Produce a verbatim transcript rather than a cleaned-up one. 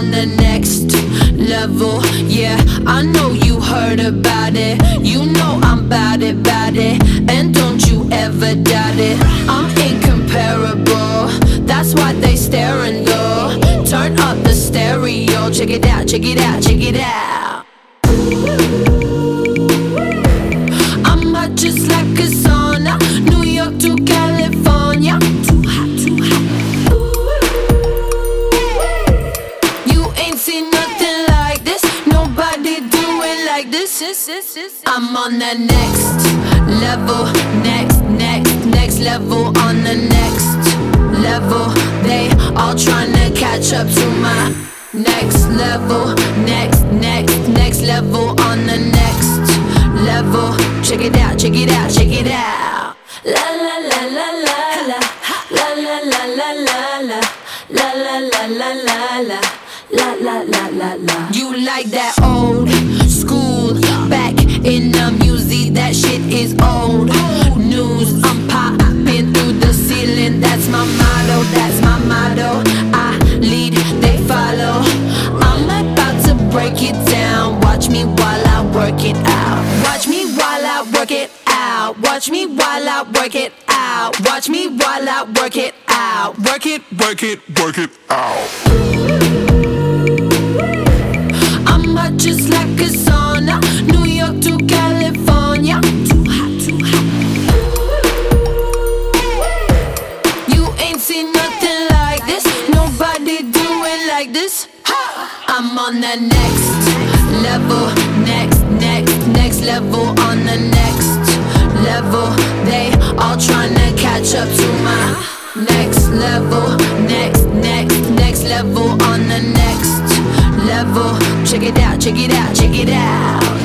on the next level. Yeah, I know you heard about it. You know I'm bout it, bout it. And don't you ever doubt it. I'm incomparable, that's why they staring though. Turn up the stereo, check it out, check it out, check it out. I'm hot just like a sauna, New York to California. Too hot, too hot. You ain't seen nothing like this, nobody do it like this. I'm on the next level, next, next, next level, on the next level. They all tryna catch up to my next level, next, next, next level, on the next level. Check it out, check it out, check it out. La la la la la la, la la la la la la, la la la la la la, la la la la la. You like that old school, back in the music, that shit is old news. I'm popping through the ceiling, that's my motto, that's my motto. I lead, they follow. I'm about to break it down, watch me while I work it out. Watch me while I work it out. Watch me while I work it out. Watch me while I work it out. Work it, work it, work it out. I'm hot just like a sauna, New York to California. Too hot, too hot. You ain't seen nothing like this, nobody do it like this. I'm on the next level, next, next, next level, on the next level. They all tryna catch up to my next level, next, next, next level, on the next level. Check it out, check it out, check it out.